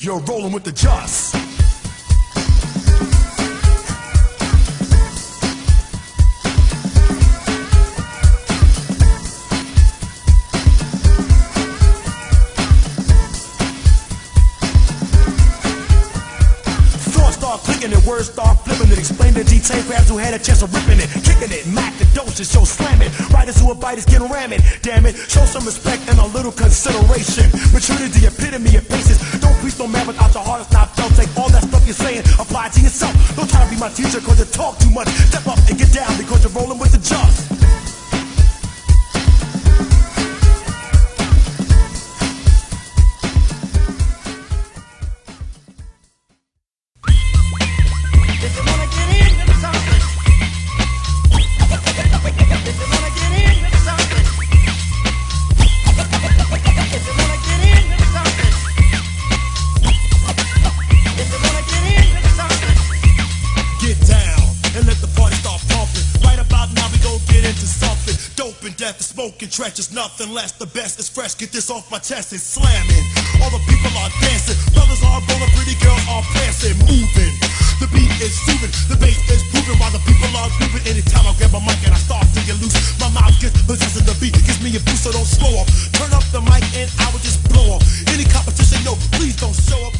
You're rolling with the Just. Clicking it, words start flipping it. Explain the G-Tape crabs who had a chance of ripping it, kicking it. Mac the doses, show slamming. Writers who are biters get ramming. Damn it, show some respect and a little consideration. Maturity, the epitome of patience. Don't preach no man without your heart. It's not felt. Take all that stuff you're saying, apply it to yourself. Don't try to be my teacher cause you talk too much. Step up and get down because you're rolling with the Just. Death is smoking trenches, nothing less. The best is fresh. Get this off my chest. It's slamming. All the people are dancing. Brothers are rolling, pretty girls are prancing, moving. The beat is soothing, the bass is proving while the people are grooving. Anytime I grab my mic and I start to get loose, my mouth gets possessing the beat. Gives me a boost, so don't slow up. Turn up the mic and I will just blow up. Any competition, no, please don't show up.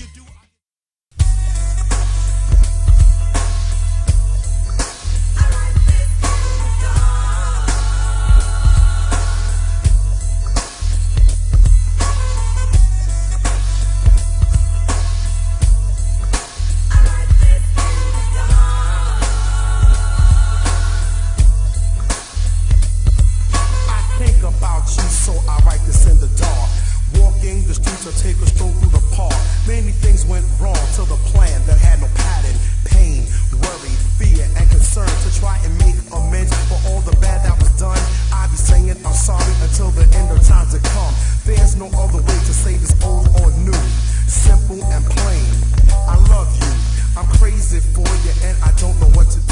So I write this in the dark. Walking the streets or take a stroll through the park. Many things went wrong to the plan that had no pattern. Pain, worry, fear, and concern. To try and make amends for all the bad that was done. I be saying I'm sorry until the end of time to come. There's no other way to say this old or new. Simple and plain. I love you. I'm crazy for you and I don't know what to do.